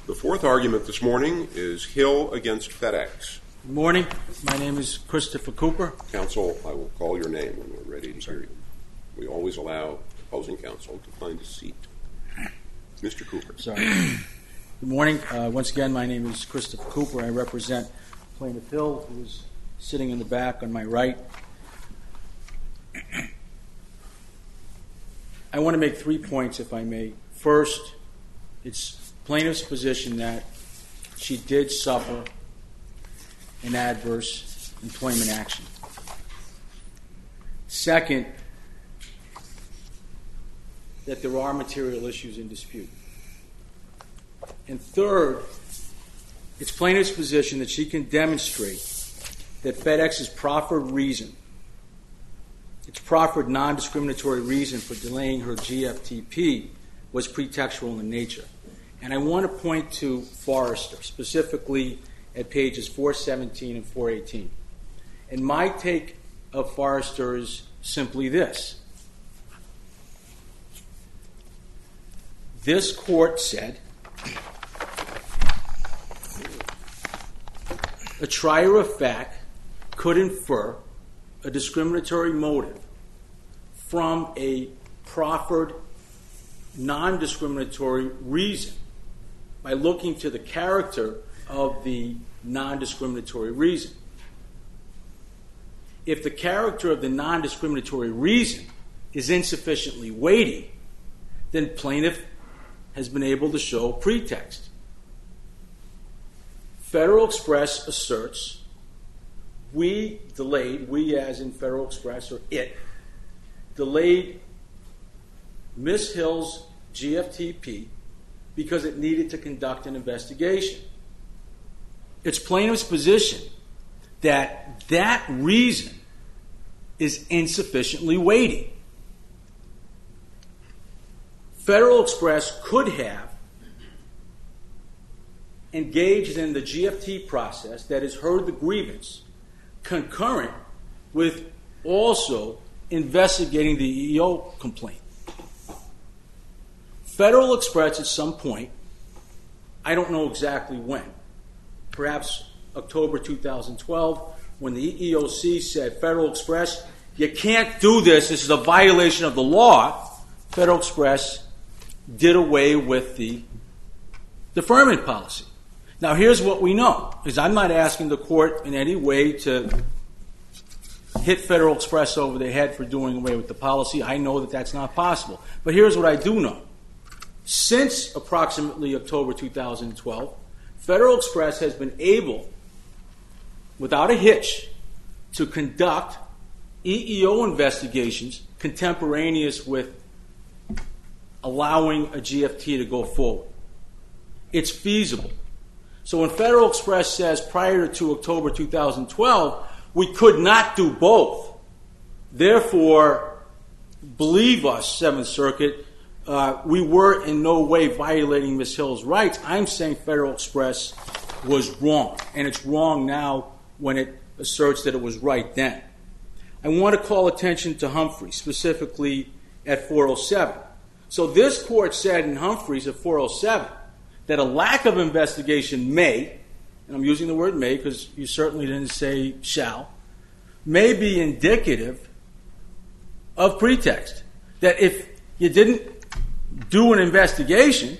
The fourth argument this morning is Hill against FedEx. Good morning. My name is Christopher Cooper. Counsel, I will call your name when we're ready to hear you. We always allow opposing counsel to find a seat. Mr. Cooper. Sorry. Good morning. Once again, my name is Christopher Cooper. I represent Plaintiff Hill, who is sitting in the back on my right. I want to make 3 points, if I may. First, it's plaintiff's position that she did suffer an adverse employment action. Second, that there are material issues in dispute. And third, it's plaintiff's position that she can demonstrate that FedEx's proffered reason, its proffered non-discriminatory reason for delaying her GFTP was pretextual in nature. And I want to point to Forrester, specifically at pages 417 and 418. And my take of Forrester is simply this. This court said, a trier of fact could infer a discriminatory motive from a proffered non-discriminatory reason by looking to the character of the non-discriminatory reason. If the character of the non-discriminatory reason is insufficiently weighty, then plaintiff has been able to show pretext. Federal Express asserts we as in Federal Express, or it, delayed Ms. Hill's GFTP because it needed to conduct an investigation. It's plaintiff's position that that reason is insufficiently weighty. Federal Express could have engaged in the GFT process, that is, heard the grievance, concurrent with also investigating the EEO complaint. Federal Express at some point, I don't know exactly when, perhaps October 2012, when the EEOC said, Federal Express, you can't do this is a violation of the law, Federal Express did away with the deferment policy. Now here's what we know, because I'm not asking the court in any way to hit Federal Express over the head for doing away with the policy. I know that that's not possible. But here's what I do know. Since approximately October 2012, Federal Express has been able, without a hitch, to conduct EEO investigations contemporaneous with allowing a GFT to go forward. It's feasible. So when Federal Express says prior to October 2012, we could not do both. Therefore, believe us, Seventh Circuit, we were in no way violating Ms. Hill's rights. I'm saying Federal Express was wrong, and it's wrong now when it asserts that it was right then. I want to call attention to Humphrey, specifically at 407. So this court said in Humphreys at 407 that a lack of investigation may, and I'm using the word may because you certainly didn't say shall, may be indicative of pretext. That if you didn't do an investigation,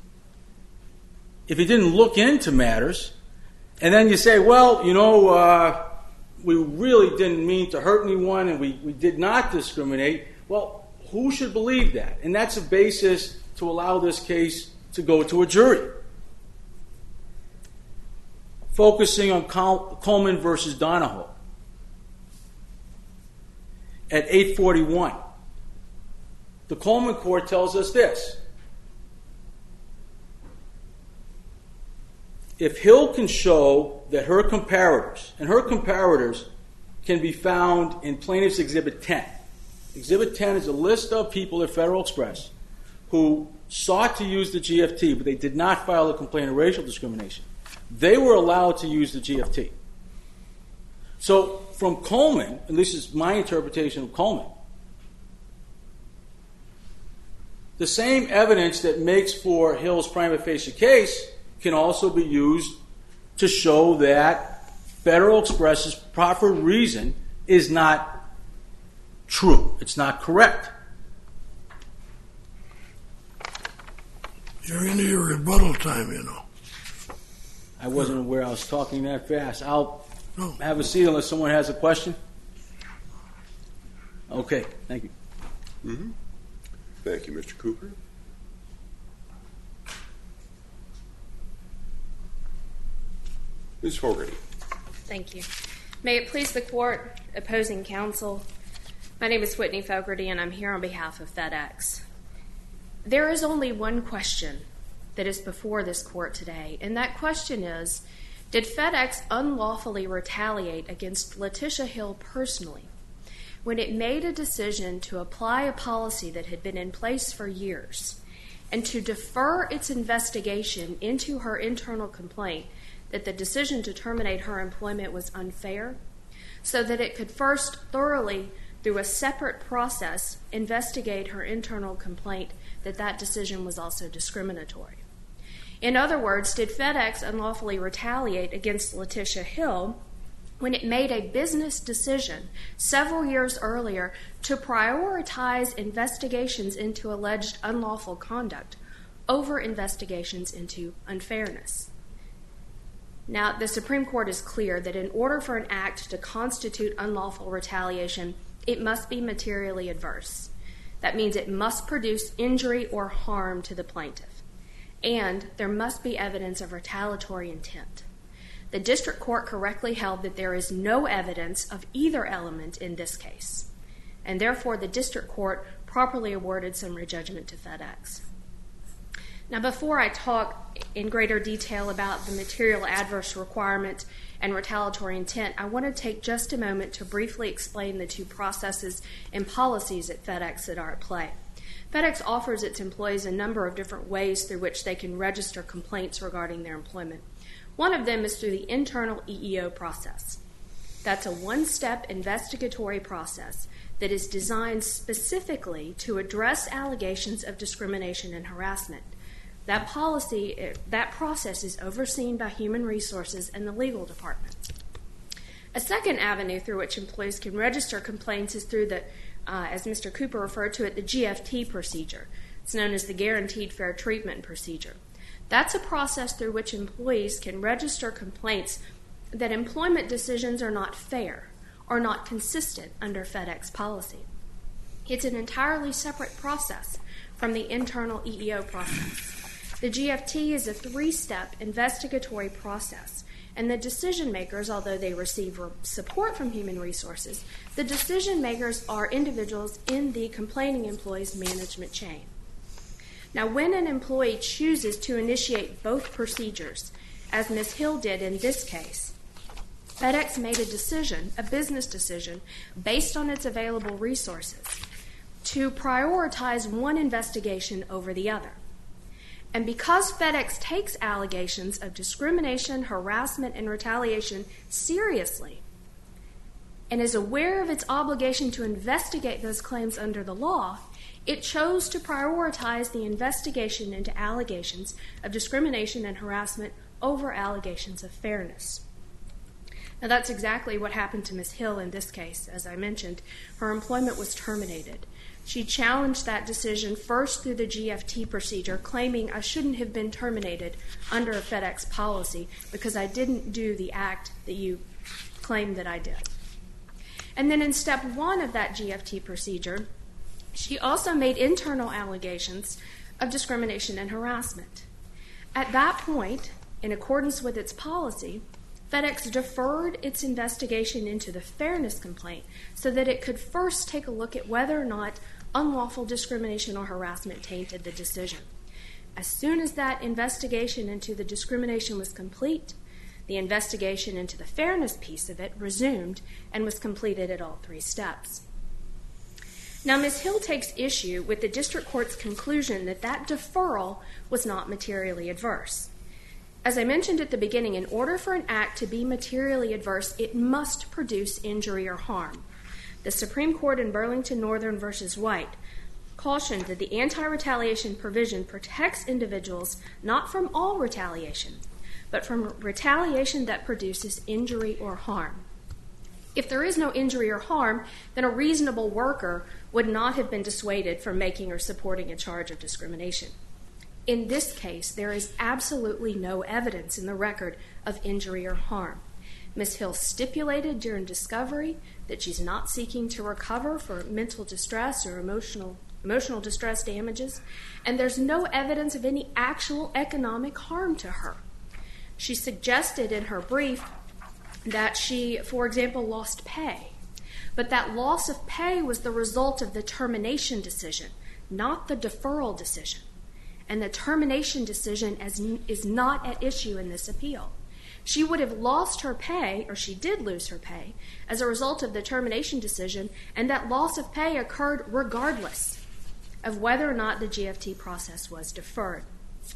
if you didn't look into matters, and then you say, well, we really didn't mean to hurt anyone and we did not discriminate, well, who should believe that? And that's a basis to allow this case to go to a jury. Focusing on Coleman versus Donahoe. At 841, the Coleman court tells us this. If Hill can show that her comparators, and her comparators can be found in Plaintiff's Exhibit 10. Exhibit 10 is a list of people at Federal Express who sought to use the GFT, but they did not file a complaint of racial discrimination. They were allowed to use the GFT. So from Coleman, and this is my interpretation of Coleman, the same evidence that makes for Hill's prima facie case can also be used to show that Federal Express's proffered reason is not true. It's not correct. You're into your rebuttal time, you know. I wasn't aware I was talking that fast. I'll have a seat unless someone has a question. Okay, thank you. Mm-hmm. Thank you, Mr. Cooper. Ms. Fogarty. Thank you. May it please the court, opposing counsel, my name is Whitney Fogarty and I'm here on behalf of FedEx. There is only one question that is before this court today, and that question is, did FedEx unlawfully retaliate against Letitia Hill personally when it made a decision to apply a policy that had been in place for years and to defer its investigation into her internal complaint that the decision to terminate her employment was unfair, so that it could first thoroughly, through a separate process, investigate her internal complaint that decision was also discriminatory? In other words, did FedEx unlawfully retaliate against Letitia Hill when it made a business decision several years earlier to prioritize investigations into alleged unlawful conduct over investigations into unfairness? Now, the Supreme Court is clear that in order for an act to constitute unlawful retaliation, it must be materially adverse. That means it must produce injury or harm to the plaintiff, and there must be evidence of retaliatory intent. The district court correctly held that there is no evidence of either element in this case, and therefore the district court properly awarded summary judgment to FedEx. Now, before I talk in greater detail about the material adverse requirement and retaliatory intent, I want to take just a moment to briefly explain the two processes and policies at FedEx that are at play. FedEx offers its employees a number of different ways through which they can register complaints regarding their employment. One of them is through the internal EEO process. That's a one-step investigatory process that is designed specifically to address allegations of discrimination and harassment. That process is overseen by Human Resources and the Legal Department. A second avenue through which employees can register complaints is through the, as Mr. Cooper referred to it, the GFT procedure. It's known as the Guaranteed Fair Treatment procedure. That's a process through which employees can register complaints that employment decisions are not fair or not consistent under FedEx policy. It's an entirely separate process from the internal EEO process. The GFT is a three-step investigatory process, and the decision makers, although they receive support from Human Resources, the decision makers are individuals in the complaining employee's management chain. Now, when an employee chooses to initiate both procedures, as Ms. Hill did in this case, FedEx made a decision, a business decision, based on its available resources, to prioritize one investigation over the other. And because FedEx takes allegations of discrimination, harassment, and retaliation seriously, and is aware of its obligation to investigate those claims under the law, it chose to prioritize the investigation into allegations of discrimination and harassment over allegations of fairness. Now, that's exactly what happened to Ms. Hill in this case. As I mentioned, her employment was terminated. She challenged that decision first through the GFT procedure, claiming I shouldn't have been terminated under a FedEx policy because I didn't do the act that you claimed that I did. And then in step one of that GFT procedure, she also made internal allegations of discrimination and harassment. At that point, in accordance with its policy, FedEx deferred its investigation into the fairness complaint so that it could first take a look at whether or not unlawful discrimination or harassment tainted the decision. As soon as that investigation into the discrimination was complete, the investigation into the fairness piece of it resumed and was completed at all three steps. Now, Ms. Hill takes issue with the district court's conclusion that that deferral was not materially adverse. As I mentioned at the beginning, in order for an act to be materially adverse, it must produce injury or harm. The Supreme Court in Burlington Northern v. White cautioned that the anti-retaliation provision protects individuals not from all retaliation, but from retaliation that produces injury or harm. If there is no injury or harm, then a reasonable worker would not have been dissuaded from making or supporting a charge of discrimination. In this case, there is absolutely no evidence in the record of injury or harm. Ms. Hill stipulated during discovery that she's not seeking to recover for mental distress or emotional distress damages, and there's no evidence of any actual economic harm to her. She suggested in her brief that she, for example, lost pay, but that loss of pay was the result of the termination decision, not the deferral decision. And the termination decision is not at issue in this appeal. She would have lost her pay, or she did lose her pay, as a result of the termination decision, and that loss of pay occurred regardless of whether or not the GFT process was deferred.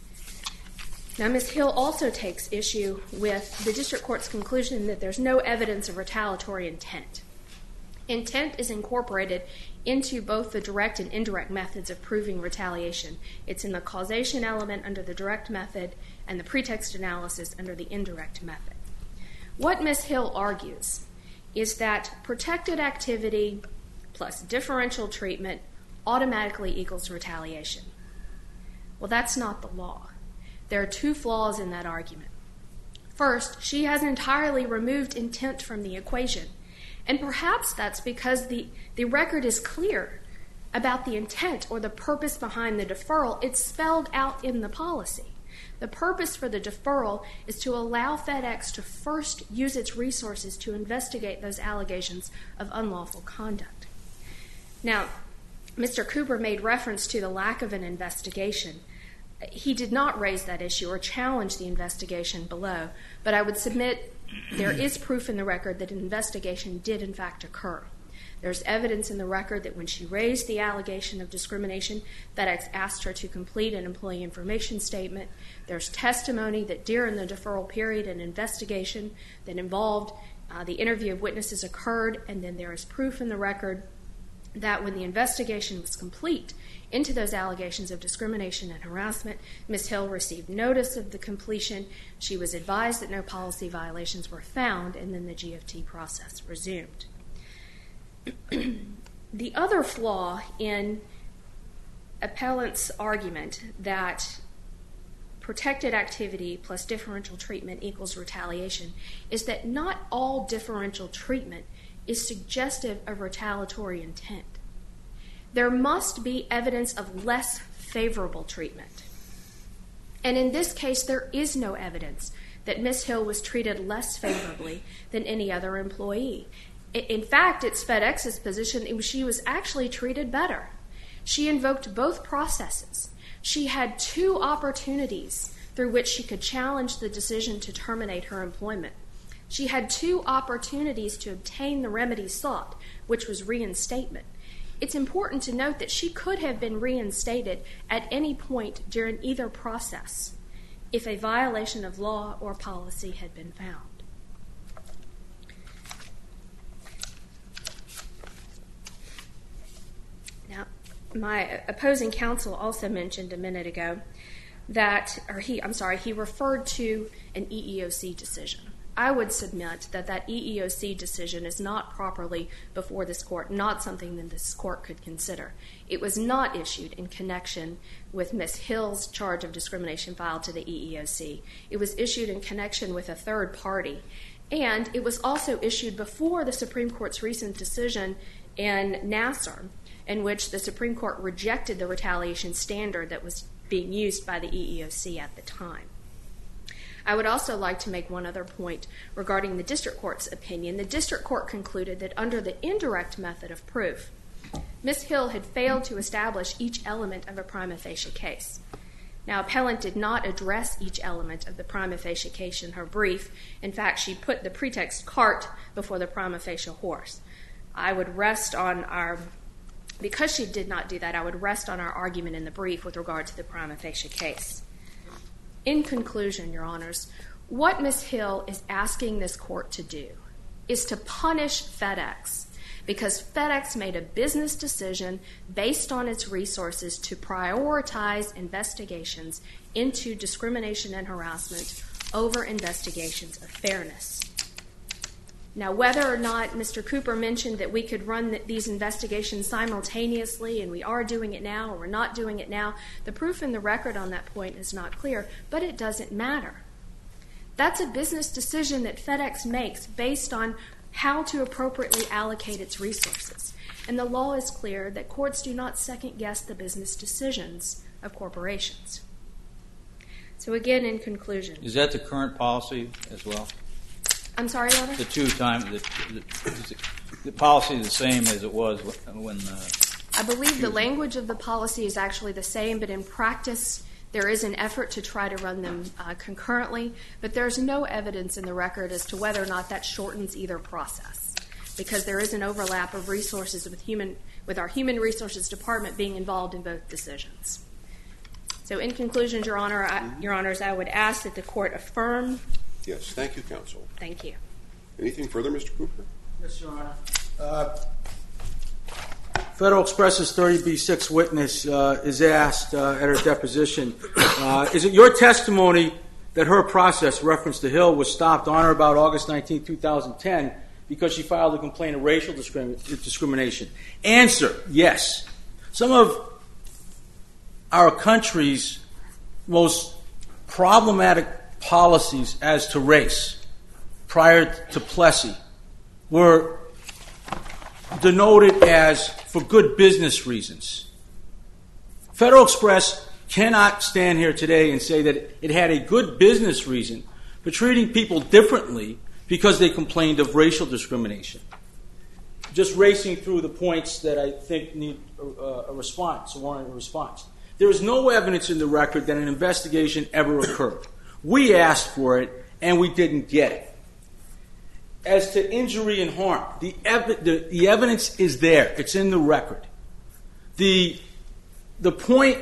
Now, Ms. Hill also takes issue with the district court's conclusion that there's no evidence of retaliatory intent. Intent is incorporated into both the direct and indirect methods of proving retaliation. It's in the causation element under the direct method and the pretext analysis under the indirect method. What Ms. Hill argues is that protected activity plus differential treatment automatically equals retaliation. Well, that's not the law. There are two flaws in that argument. First, she has entirely removed intent from the equation. And perhaps that's because the record is clear about the intent or the purpose behind the deferral. It's spelled out in the policy. The purpose for the deferral is to allow FedEx to first use its resources to investigate those allegations of unlawful conduct. Now, Mr. Cooper made reference to the lack of an investigation. He did not raise that issue or challenge the investigation below, but I would submit there is proof in the record that an investigation did in fact occur. There's evidence in the record that when she raised the allegation of discrimination, FedEx asked her to complete an employee information statement. There's testimony that during the deferral period, an investigation that involved the interview of witnesses occurred, and then there is proof in the record that when the investigation was complete into those allegations of discrimination and harassment, Ms. Hill received notice of the completion. She was advised that no policy violations were found, and then the GFT process resumed. The other flaw in appellant's argument that protected activity plus differential treatment equals retaliation is that not all differential treatment is suggestive of retaliatory intent. There must be evidence of less favorable treatment. And in this case, there is no evidence that Ms. Hill was treated less favorably than any other employee. In fact, it's FedEx's position she was actually treated better. She invoked both processes. She had two opportunities through which she could challenge the decision to terminate her employment. She had two opportunities to obtain the remedy sought, which was reinstatement. It's important to note that she could have been reinstated at any point during either process if a violation of law or policy had been found. Now, my opposing counsel also mentioned a minute ago he referred to an EEOC decision. I would submit that that EEOC decision is not properly before this court, not something that this court could consider. It was not issued in connection with Ms. Hill's charge of discrimination filed to the EEOC. It was issued in connection with a third party. And it was also issued before the Supreme Court's recent decision in Nassar, in which the Supreme Court rejected the retaliation standard that was being used by the EEOC at the time. I would also like to make one other point regarding the district court's opinion. The district court concluded that under the indirect method of proof, Ms. Hill had failed to establish each element of a prima facie case. Now, appellant did not address each element of the prima facie case in her brief. In fact, she put the pretext cart before the prima facie horse. Because she did not do that, I would rest on our argument in the brief with regard to the prima facie case. In conclusion, Your Honors, what Ms. Hill is asking this court to do is to punish FedEx because FedEx made a business decision based on its resources to prioritize investigations into discrimination and harassment over investigations of fairness. Now, whether or not Mr. Cooper mentioned that we could run these investigations simultaneously, and we are doing it now or we're not doing it now, the proof in the record on that point is not clear, but it doesn't matter. That's a business decision that FedEx makes based on how to appropriately allocate its resources. And the law is clear that courts do not second-guess the business decisions of corporations. So again, in conclusion. Is that the current policy as well? I'm sorry, Your Honor? The policy is the same as it was when... I believe the language of the policy is actually the same, but in practice there is an effort to try to run them concurrently, but there's no evidence in the record as to whether or not that shortens either process, because there is an overlap of resources with our Human Resources Department being involved in both decisions. So in conclusion, Your Honors, I would ask that the court affirm. Yes, thank you, counsel. Thank you. Anything further, Mr. Cooper? Yes, Your Honor. Federal Express's 30B6 witness is asked at her deposition, is it your testimony that her process, reference to Hill, was stopped on or about August 19, 2010 because she filed a complaint of racial discrimination? Answer, yes. Some of our country's most problematic policies as to race prior to Plessy were denoted as for good business reasons. Federal Express cannot stand here today and say that it had a good business reason for treating people differently because they complained of racial discrimination. Just racing through the points that I think need a response, a warrant of response. There is no evidence in the record that an investigation ever occurred. We asked for it, and we didn't get it. As to injury and harm, the evidence is there. It's in the record. The point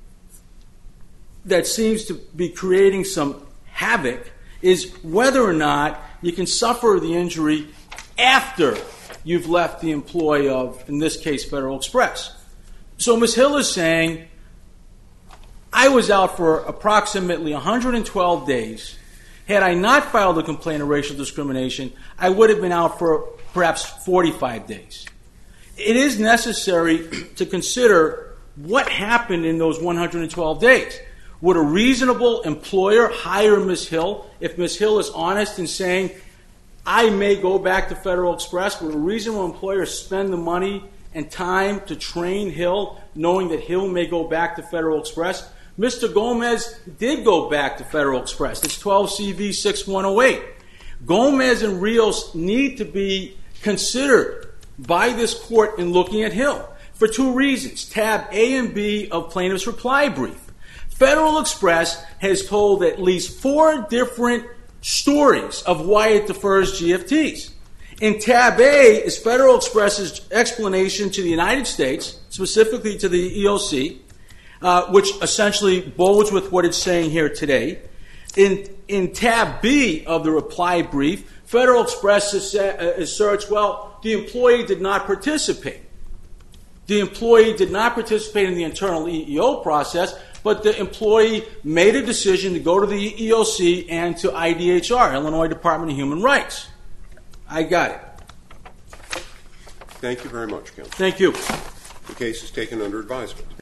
that seems to be creating some havoc is whether or not you can suffer the injury after you've left the employ of, in this case, Federal Express. So Ms. Hill is saying, I was out for approximately 112 days. Had I not filed a complaint of racial discrimination, I would have been out for perhaps 45 days. It is necessary to consider what happened in those 112 days. Would a reasonable employer hire Ms. Hill if Ms. Hill is honest in saying, I may go back to Federal Express? Would a reasonable employer spend the money and time to train Hill, knowing that Hill may go back to Federal Express? Mr. Gomez did go back to Federal Express. It's 12 CV 6108. Gomez and Rios need to be considered by this court in looking at Hill for two reasons. Tab A and B of plaintiff's reply brief. Federal Express has told at least 4 different stories of why it defers GFTs. In tab A is Federal Express's explanation to the United States, specifically to the EOC, which essentially bodes with what it's saying here today. In tab B of the reply brief, Federal Express asserts, well, the employee did not participate. The employee did not participate in the internal EEO process, but the employee made a decision to go to the EEOC and to IDHR, Illinois Department of Human Rights. I got it. Thank you very much, counsel. Thank you. The case is taken under advisement.